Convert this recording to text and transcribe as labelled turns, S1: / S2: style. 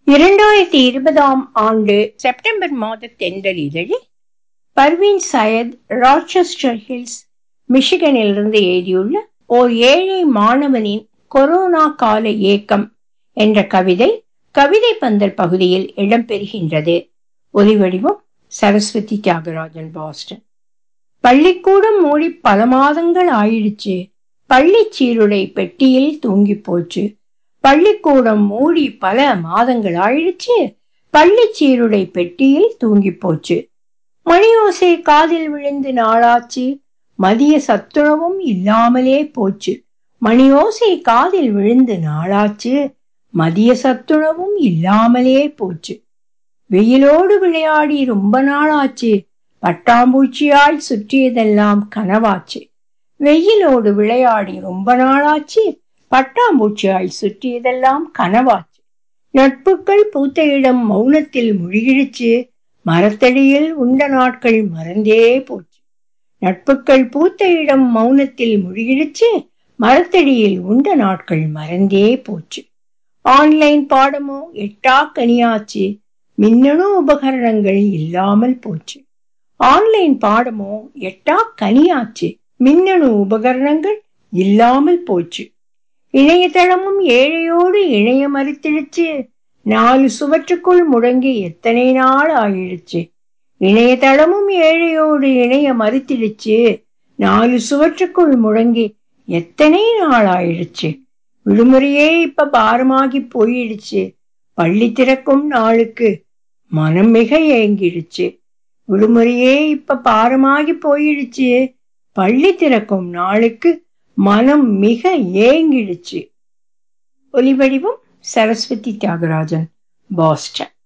S1: 2020 ஆண்டு செப்டம்பர் மாத தென்றல் இதழில் பர்வீன் சையத் ராச்செஸ்டர் ஹில்ஸ் மிஷிகனிலிருந்து எழுதியுள்ள ஓர் ஏழை மாணவனின் கொரோனா கால ஏக்கம் என்ற கவிதை கவிதை பந்தல் பகுதியில் இடம்பெறுகின்றது. ஒலிவடிவம் சரஸ்வதி தியாகராஜன், பாஸ்டன். பள்ளிக்கூடம் மூடி பல மாதங்கள் ஆயிடுச்சு. பள்ளி சீருடை பெட்டியில் தூங்கி போச்சு. பள்ளிக்கூடம் மூடி பல மாதங்கள் ஆயிடுச்சு. பள்ளி சீருடை பெட்டியில் தூங்கி போச்சு. மணியோசை காதில் விழுந்து நாளாச்சு. மதிய சத்துணவும் இல்லாமலே போச்சு. மணியோசை காதில் விழுந்து நாளாச்சு. மதிய சத்துணவும் இல்லாமலே போச்சு. வெயிலோடு விளையாடி ரொம்ப நாளாச்சு. பட்டாம்பூச்சியாய் சுற்றியதெல்லாம் கனவாச்சு. வெயிலோடு விளையாடி ரொம்ப நாளாச்சு. பட்டாம்பூச்சியாய் சுற்றியதெல்லாம் கனவாச்சு. நட்புக்கள் பூத்த இடம் மௌனத்தில் முழுகிடுச்சு. மரத்தடியில் உண்ட நாட்கள் மறந்தே போச்சு. நட்புக்கள் பூத்த இடம் மௌனத்தில் முழுகிடுச்சு. மரத்தடியில் உண்ட நாட்கள் மறந்தே போச்சு. ஆன்லைன் பாடமோ எட்டா கனியாச்சு. மின்னணு உபகரணங்கள் இல்லாமல் போச்சு. ஆன்லைன் பாடமோ எட்டா கனியாச்சு. மின்னணு உபகரணங்கள் இல்லாமல் போச்சு. இணையதளமும் ஏழையோடு இணைய மறுத்திடுச்சு. 4 சுவற்றுக்குள் முடங்கி எத்தனை நாள் ஆயிடுச்சு. இணையதளமும் ஏழையோடு இணைய மறுத்திடுச்சு. 4 சுவற்றுக்குள் முடங்கி எத்தனை நாள் ஆயிடுச்சு. விடுமுறையே இப்ப பாரமாகி போயிடுச்சு. பள்ளி திறக்கும் நாளுக்கு மனம் மிக ஏங்கிடுச்சு. விடுமுறையே இப்ப பாரமாகி போயிடுச்சு. பள்ளி திறக்கும் நாளுக்கு மனம் மிக ஏங்கிடுச்சு. ஒலிவடிவம் சரஸ்வதி தியாகராஜன், பாஸ்டன்.